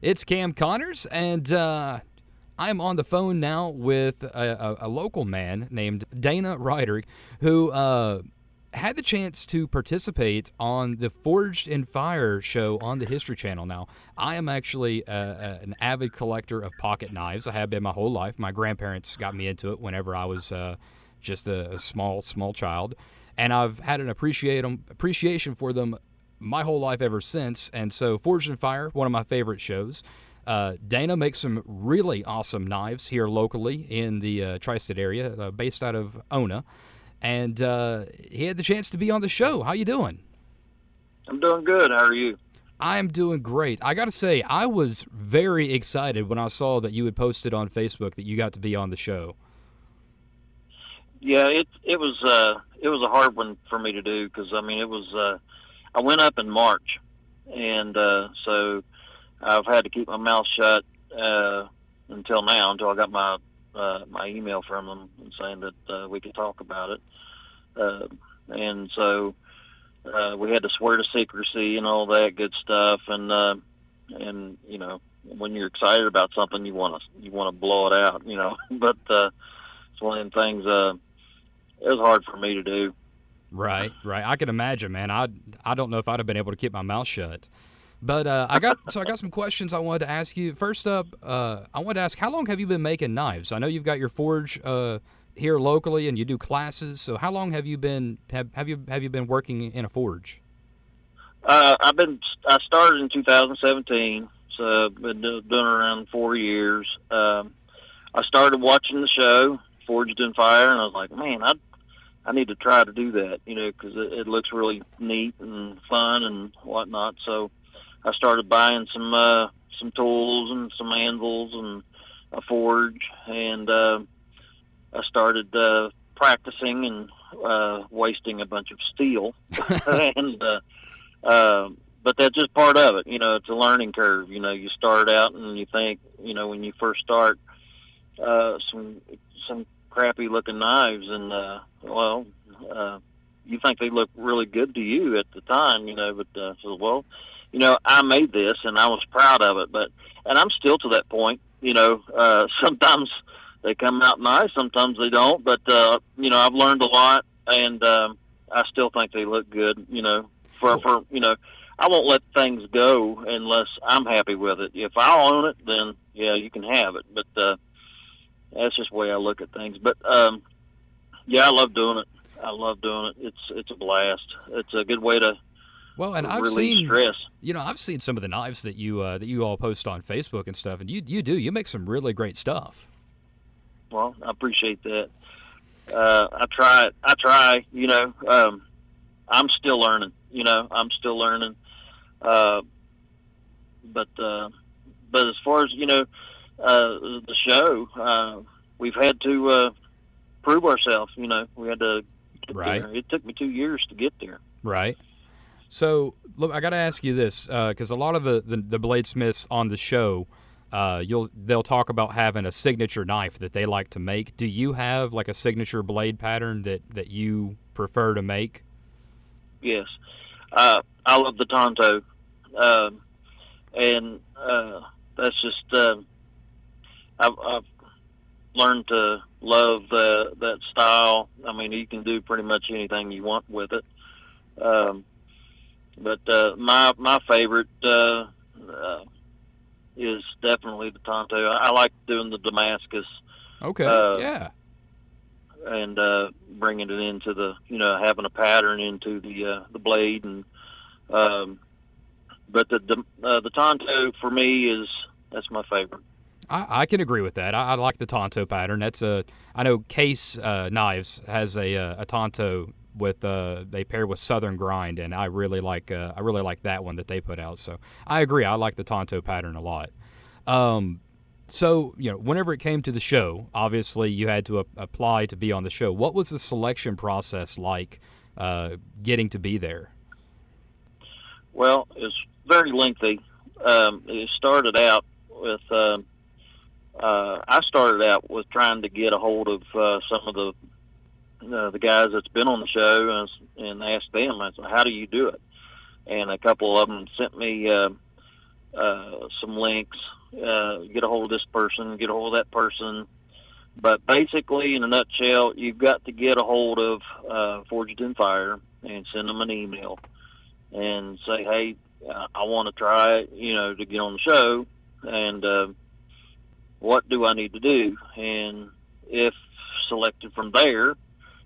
It's Cam Connors, and I'm on the phone now with a local man named Dana Ryder, who had the chance to participate on the Forged in Fire show on the History Channel. Now, I am actually an avid collector of pocket knives. I have been my whole life. My grandparents got me into it whenever I was just a small child, and I've had an appreciation for them my whole life ever since. And so Forged in Fire, one of my favorite shows. Dana makes some really awesome knives here locally in the tri-state area, based out of Ona. And he had the chance to be on the show. How you doing? I'm doing good. How are you? I'm doing great. I got to say, I was very excited when I saw that you had posted on Facebook that you got to be on the show. Yeah, it was a hard one for me to do because it was I went up in March, and so I've had to keep my mouth shut until now, until I got my email from them saying that we could talk about it, and so we had to swear to secrecy and all that good stuff, and you know, when you're excited about something, you want to blow it out, you know, but it's one of them things. It was hard for me to do. Right. I can imagine, man. I don't know if I'd have been able to keep my mouth shut. But I got some questions I wanted to ask you. First up, I wanted to ask, how long have you been making knives? I know you've got your forge here locally, and you do classes. So how long have you been have you been working in a forge? I started in 2017, so I've been doing it around 4 years. I started watching the show Forged in Fire, and I was like, man, I need to try to do that, you know, because it looks really neat and fun and whatnot. So I started buying some tools and some anvils and a forge, and I started practicing and wasting a bunch of steel. And but that's just part of it, you know. It's a learning curve. You know, you start out and you think, you know, when you first start, some crappy looking knives, and you think they look really good to you at the time, you know, but so, well, you know, I made this and I was proud of it, and I'm still to that point, you know. Sometimes they come out nice, sometimes they don't, but you know, I've learned a lot, and I still think they look good, you know. For you know, I won't let things go unless I'm happy with it. If I own it, then yeah, you can have it, but that's just the way I look at things. But yeah, I love doing it. It's a blast. It's a good way to release stress. You know, I've seen some of the knives that you all post on Facebook and stuff, and you make some really great stuff. Well, I appreciate that. I try. You know, I'm still learning. You know, but as far as, you know, the show, we've had to prove ourselves. You know, we had to get there. It took me 2 years to get there. Right. So, look, I got to ask you this, because a lot of the bladesmiths on the show, they'll talk about having a signature knife that they like to make. Do you have like a signature blade pattern that you prefer to make? Yes, I love the Tonto, and that's just I've learned to love that style. I mean, you can do pretty much anything you want with it. But my favorite is definitely the Tonto. I like doing the Damascus. Okay. Yeah. And bringing it into the, you know, having a pattern into the blade, and but the Tonto for me that's my favorite. I can agree with that. I like the Tonto pattern. I know Case Knives has a Tonto with they pair with Southern Grind, and I really like that one that they put out. So I agree. I like the Tonto pattern a lot. So, you know, whenever it came to the show, obviously you had to apply to be on the show. What was the selection process like, getting to be there? Well, it's very lengthy. It started out with I started out with trying to get a hold of some of the guys that's been on the show, and asked them, I said, how do you do it? And a couple of them sent me some links, get a hold of this person, get a hold of that person. But basically, in a nutshell, you've got to get a hold of Forged in Fire and send them an email and say, hey, I want to try it, to get on the show, and what do I need to do? And if selected from there,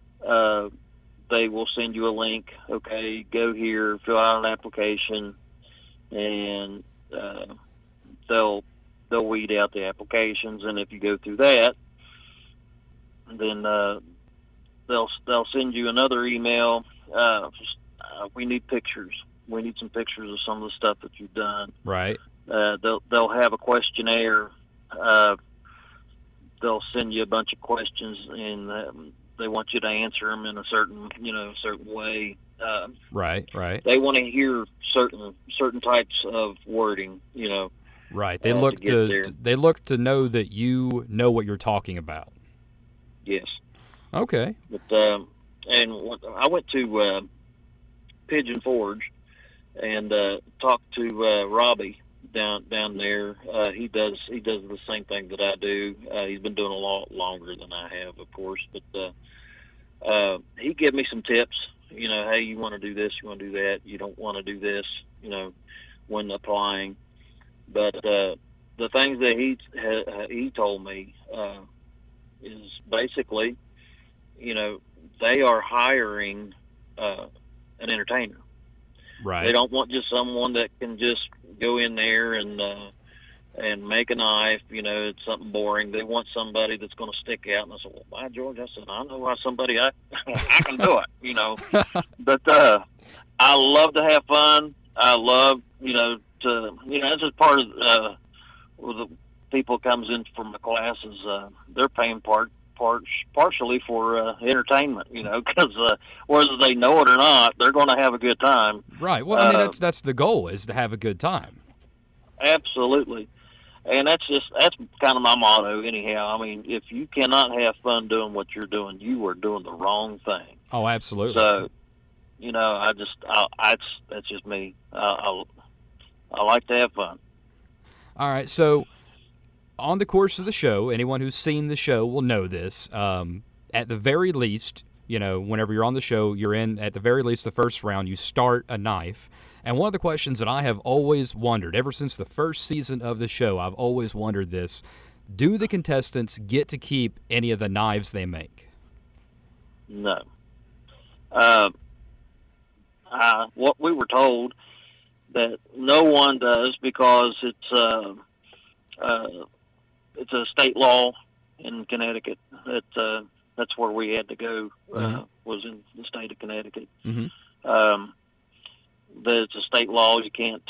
they will send you a link. Okay, go here, fill out an application, and they'll weed out the applications. And if you go through that, then they'll send you another email. We need pictures. We need some pictures of some of the stuff that you've done. Right. They'll have a questionnaire. They'll send you a bunch of questions, and they want you to answer them in a certain way. Right. They want to hear certain types of wording. Right. They look to know that you know what you're talking about. Yes. Okay. But and I went to Pigeon Forge and talked to Robbie down there. He does the same thing that I do. He's been doing a lot longer than I have, of course, but he gave me some tips. Hey, you want to do this, you want to do that, you don't want to do this, when applying. But the things that he told me is basically, they are hiring an entertainer. Right. They don't want just someone that can just go in there and make a knife. It's something boring. They want somebody that's going to stick out. And I said, well, by George, I said, I know why somebody I can do it. But I love to have fun. I love this is part of the people comes in for my classes. They're paying partially for entertainment, because whether they know it or not, they're going to have a good time. Right. Well, I mean, that's the goal, is to have a good time. Absolutely. And that's kind of my motto anyhow. I mean, if you cannot have fun doing what you're doing, you are doing the wrong thing. Oh, absolutely. So, that's just me. I like to have fun. All right. So on the course of the show, anyone who's seen the show will know this. At the very least, whenever you're on the show, you're in, at the very least, the first round, you start a knife. And one of the questions that I have always wondered, ever since the first season of the show, I've always wondered this: do the contestants get to keep any of the knives they make? No. What we were told, that no one does, because it's a state law in Connecticut. That's where we had to go. Was in the state of Connecticut. Mm-hmm. That it's a state law. You can't.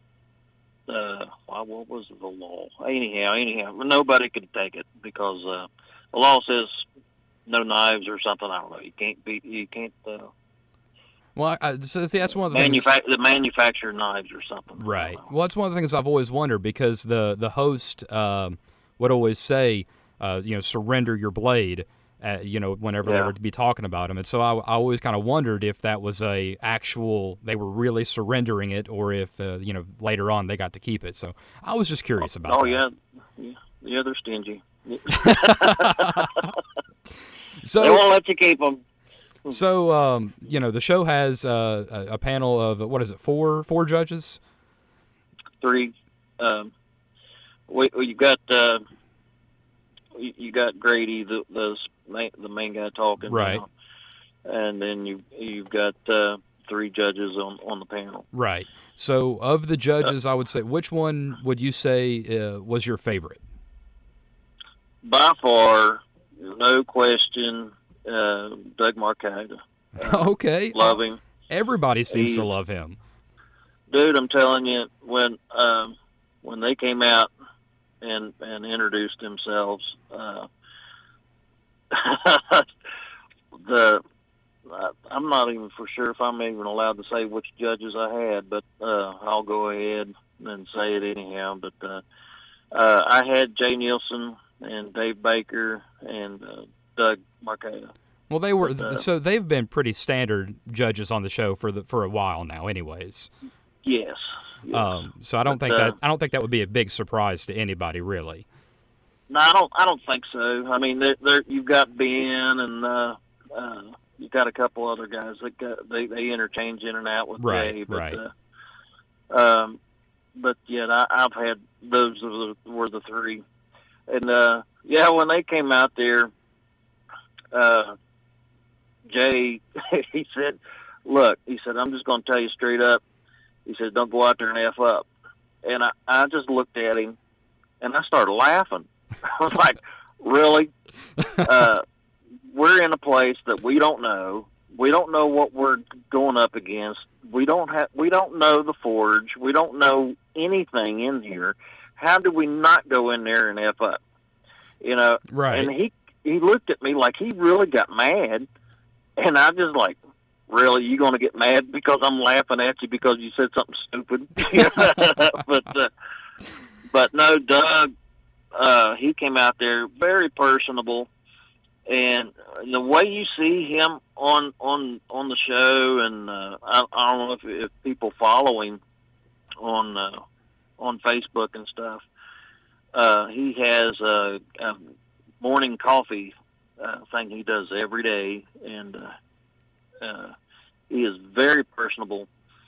What was the law? Anyhow, nobody could take it, because the law says no knives or something. I don't know. You can't. Well, so see, that's one of the things. The manufactured knives or something. Right. Well, that's one of the things I've always wondered, because the host would always say, surrender your blade, whenever they were to be talking about him. And so I always kind of wondered if that was they were really surrendering it, or if, later on they got to keep it. So I was just curious about that. Oh, yeah, they're stingy. So they won't let you keep them. So, the show has a panel of, what is it, four judges? 3. You got Grady, the main guy talking, right? And then you've got 3 judges on the panel, right? So, of the judges, I would say, which one would you say was your favorite? By far, no question, Doug Marcaida. Okay, love him. Everybody seems to love him, dude. I'm telling you, when they came out and introduced themselves, I'm not even for sure if I'm even allowed to say which judges I had, but I'll go ahead and say it anyhow. But I had Jay Nielsen and Dave Baker and Doug Marcaida. Well, they were so they've been pretty standard judges on the show for a while now, anyways. Yes. Yes. So I don't But, think that would be a big surprise to anybody, really. No, I don't think so. I mean, you've got Ben and you've got a couple other guys that they interchange in and out with Right, Jay, but right. but yeah, I've had those were the three, and yeah, when they came out there, Jay he said, "Look," he said, "I'm just going to tell you straight up." He said, "Don't go out there and F up," and I just looked at him, and I started laughing. I was like, really? We're in a place that we don't know. We don't know what we're going up against. We don't know the forge. We don't know anything in here. How do we not go in there and F up? You know? Right. And he looked at me like he really got mad. And I just like, really, you going to get mad because I'm laughing at you because you said something stupid? But no, Doug, he came out there very personable, and the way you see him on the show, and I don't know if people follow him on Facebook and stuff. He has a morning coffee thing he does every day, and he is very personable.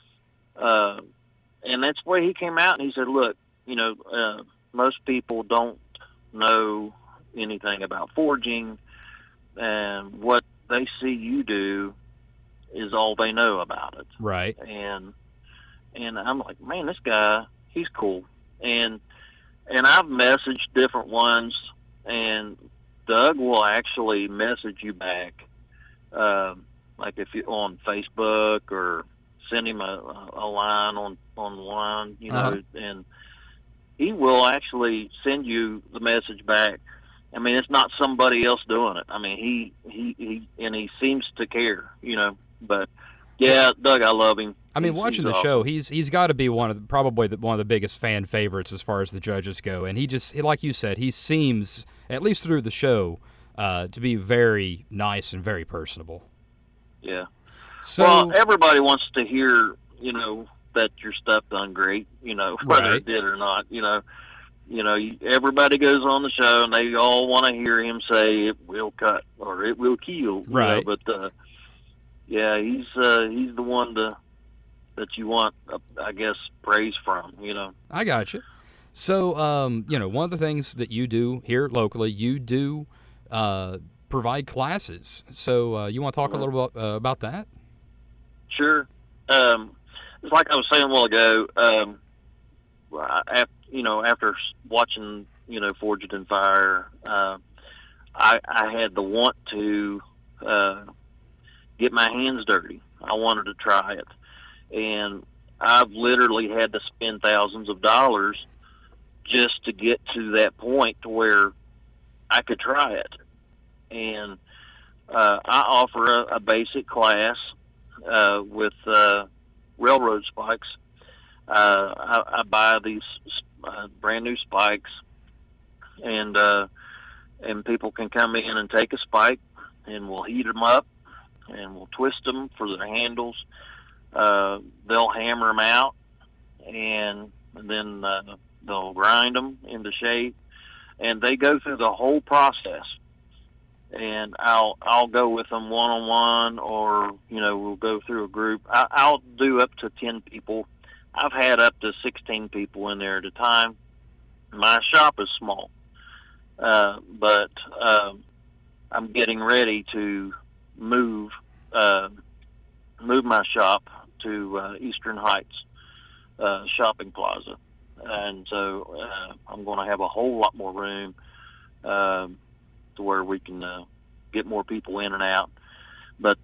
And that's where he came out and he said, "Look, you know, most people don't know anything about forging, and what they see you do is all they know about it." Right. And I'm like, man, this guy, he's cool. And I've messaged different ones, and Doug will actually message you back, like if you're on Facebook, or send him a line on line, you know, and he will actually send you the message back. I mean, it's not somebody else doing it. I mean, he seems to care, you know. But yeah, Doug, I love him. I mean, watching the show, he's got to be one of the biggest fan favorites as far as the judges go. And he like you said, he seems, at least through the show, to be very nice and very personable. Yeah. So, well, everybody wants to hear, you know, that your stuff done great, you know, whether it did or not, you know. You know, everybody goes on the show and they all want to hear him say it will cut or it will kill, right? You know, but yeah, he's the one that you want, I guess, praise from. You know. I got you. So, you know, one of the things that you do here locally, you do provide classes. So, you want to talk a little bit about that? Sure. It's like I was saying a while ago. After watching, you know, Forged in Fire, I had the want to get my hands dirty. I wanted to try it, and I've literally had to spend thousands of dollars just to get to that point to where I could try it. And I offer a basic class with railroad spikes. I buy these brand new spikes, and people can come in and take a spike, and we'll heat them up, and we'll twist them for their handles. They'll hammer them out, and then they'll grind them into shape, and they go through the whole process. And I'll go with them one-on-one, or, you know, we'll go through a group. I'll do up to 10 people. I've had up to 16 people in there at a time. My shop is small, but I'm getting ready to move my shop to Eastern Heights shopping plaza, and so I'm going to have a whole lot more room to where we can get more people in and out. But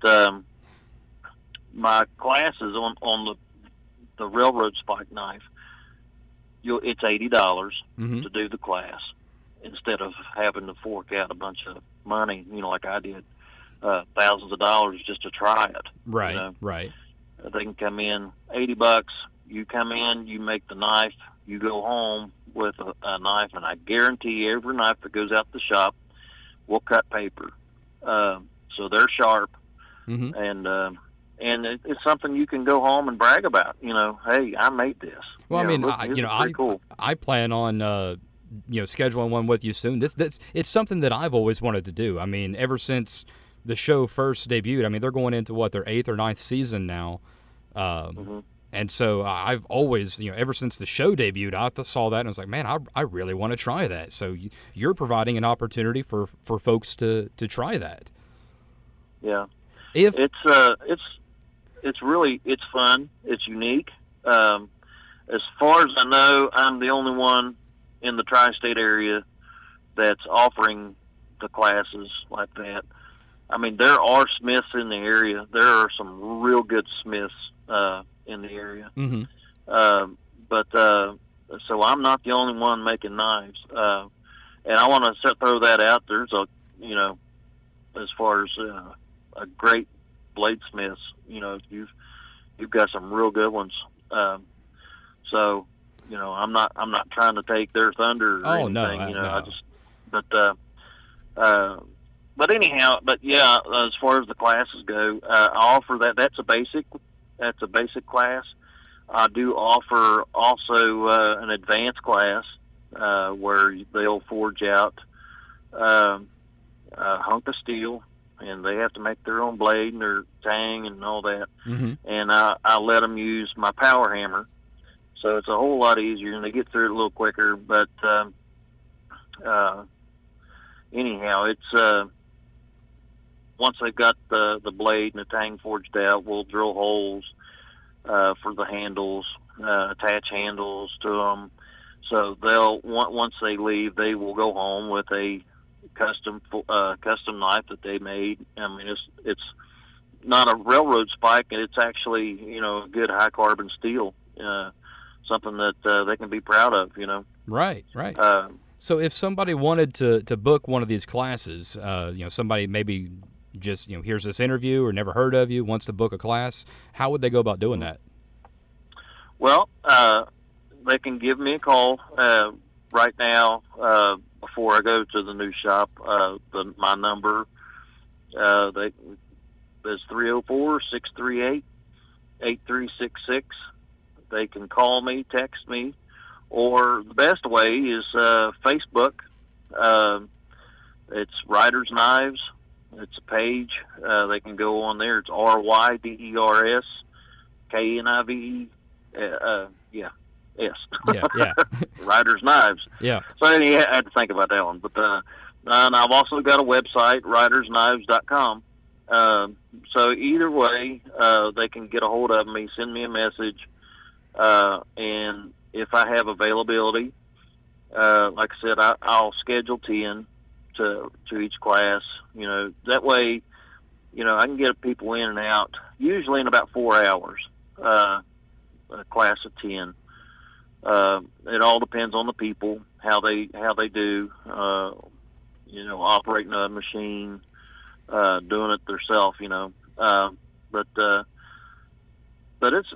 my classes on the railroad spike knife, it's $80 to do the class, instead of having to fork out a bunch of money, you know, like I did, thousands of dollars just to try it. Right, you know? right. They can come in $80. You come in, you make the knife, you go home with a knife, and I guarantee every knife that goes out the shop will cut paper. So they're sharp, and it's something you can go home and brag about. Hey, I made this. Well, I mean, look, pretty cool. I plan on scheduling one with you soon. It's something that I've always wanted to do. I mean, ever since the show first debuted. I mean, they're going into their 8th or 9th season now. And so I've always, ever since the show debuted, I saw that and I was like, man, I really want to try that. So you're providing an opportunity for folks to try that. Yeah. It's fun. It's unique. As far as I know, I'm the only one in the tri-state area that's offering the classes like that. I mean, there are smiths in the area. There are some real good smiths in the area. Mm-hmm. So I'm not the only one making knives. And I want to throw that out. There's as far as a great bladesmiths, you've got some real good ones. So, I'm not trying to take their thunder or anything. No. But anyhow, yeah, as far as the classes go, I offer that. That's a basic class. I do offer also an advanced class where they'll forge out a hunk of steel, and they have to make their own blade and their tang and all that. Mm-hmm. And I let them use my power hammer, so it's a whole lot easier, and they get through it a little quicker. But anyhow, it's once they've got the blade and the tang forged out, we'll drill holes for the handles, attach handles to them. So once they leave, they will go home with a custom knife that they made. I mean, it's not a railroad spike, and it's actually a good high carbon steel, something that they can be proud of. Right. So if somebody wanted to book one of these classes, somebody maybe just here's this interview or never heard of you, wants to book a class, how would they go about doing that? Well, they can give me a call right now before I go to the new shop. My number is 304-638-8366. They can call me, text me, or the best way is Facebook. It's Riders Knives. It's a page. They can go on there. It's RYDERS KNIVE. Yes. Yeah. Riders Knives. Yeah. So I had to think about that one. But and I've also got a website, ridersknives.com. So either way, they can get a hold of me, send me a message, and if I have availability, like I said, I'll schedule 10 to each class. That way, I can get people in and out usually in about 4 hours. A class of 10. It all depends on the people, how they do. Operating a machine, doing it themselves. But it's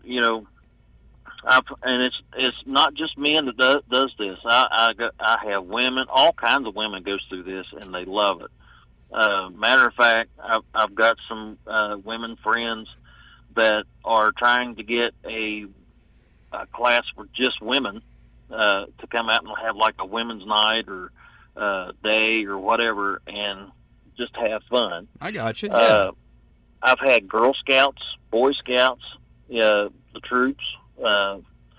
it's not just men that does this. I have women, all kinds of women goes through this, and they love it. Matter of fact, I've got some women friends that are trying to get a class for just women to come out and have like a women's night or day or whatever, and just have fun. I got you. Yeah. I've had Girl Scouts, Boy Scouts, the troops. And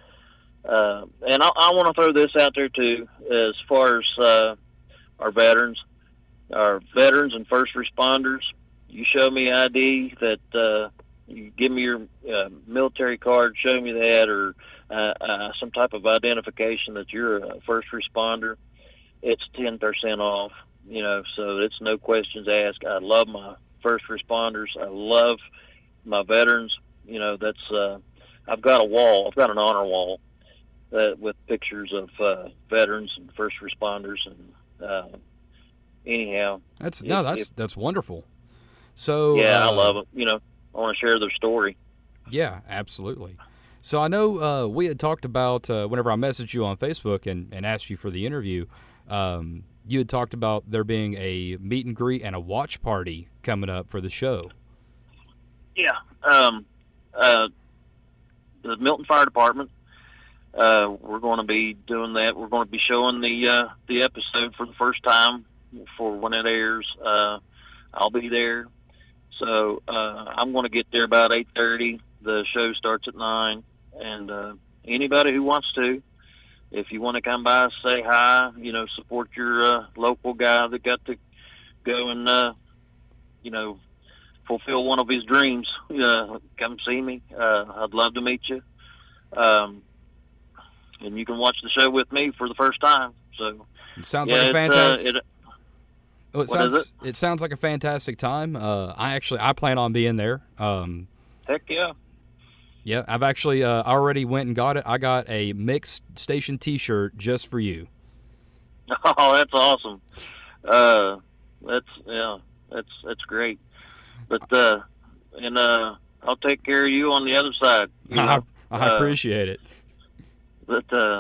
I want to throw this out there too, as far as our veterans and first responders. You show me ID that you give me your military card, show me that, or some type of identification that you're a first responder. It's 10% off. So it's no questions asked. I love my first responders. I love my veterans. That's I've got a wall. I've got an honor wall with pictures of veterans and first responders. And anyhow, that's wonderful. So yeah, I love it. I want to share their story. Yeah, absolutely. So I know we had talked about whenever I messaged you on Facebook and asked you for the interview. You had talked about there being a meet and greet and a watch party coming up for the show. Yeah. The Milton Fire Department. We're going to be doing that. We're going to be showing the episode for the first time for when it airs. I'll be there. So I'm going to get there about 8:30. The show starts at 9, and anybody who wants to, if you want to come by, say hi, support your local guy that got to go and fulfill one of his dreams. Come see me. I'd love to meet you. And you can watch the show with me for the first time. So it sounds like a fantastic. It It sounds like a fantastic time. I plan on being there. Heck yeah. Yeah, I've actually already went and got it. I got a Mixed Station T-shirt just for you. Oh, that's awesome. That's great. But I'll take care of you on the other side. I appreciate it. But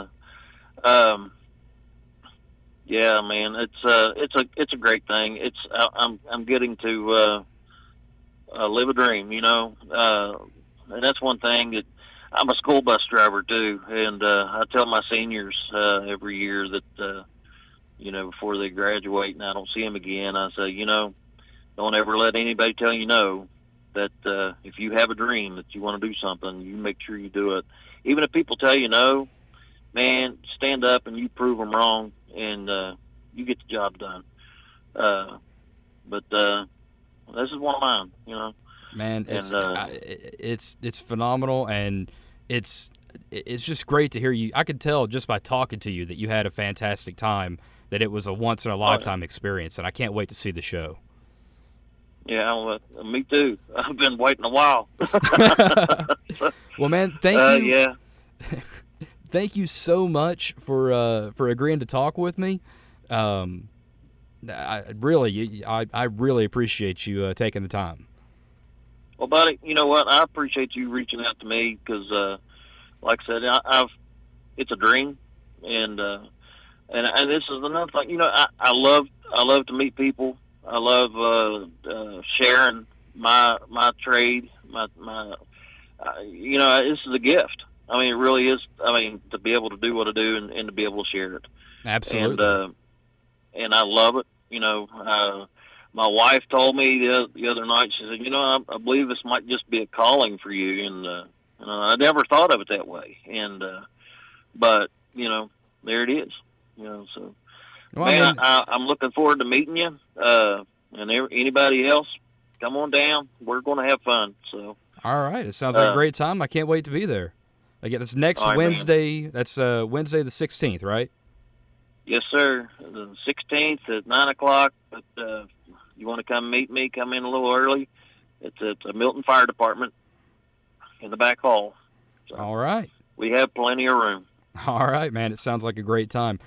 yeah, man, it's a great thing. I'm getting to live a dream, and that's one thing that I'm a school bus driver too, and I tell my seniors every year that before they graduate and I don't see them again, I say, don't ever let anybody tell you no. That if you have a dream that you want to do something, you make sure you do it. Even if people tell you no, man, stand up and you prove them wrong, and you get the job done. But this is one of mine, Man, it's phenomenal, and it's just great to hear you. I could tell just by talking to you that you had a fantastic time, that it was a once in a lifetime experience, and I can't wait to see the show. Yeah, well, me too. I've been waiting a while. Well, man, thank you. Yeah. Thank you so much for agreeing to talk with me. I really appreciate you taking the time. Well, buddy, you know what? I appreciate you reaching out to me because, like I said, it's a dream, and this is another thing. I love to meet people. I love sharing my trade. This is a gift. I mean, it really is. I mean, to be able to do what I do and to be able to share it. Absolutely. And I love it. My wife told me the other night, she said, I believe this might just be a calling for you. And I never thought of it that way. And, but, there it is. So, Well, man, I mean, I'm looking forward to meeting you. And anybody else, come on down. We're going to have fun. So. all right. It sounds like a great time. I can't wait to be there. Again, that's next all right, Wednesday. Man. That's Wednesday the 16th, right? Yes, sir. The 16th at 9 o'clock. But you want to come meet me, come in a little early. It's at the Milton Fire Department in the back hall. So All right. we have plenty of room. All right, man. It sounds like a great time.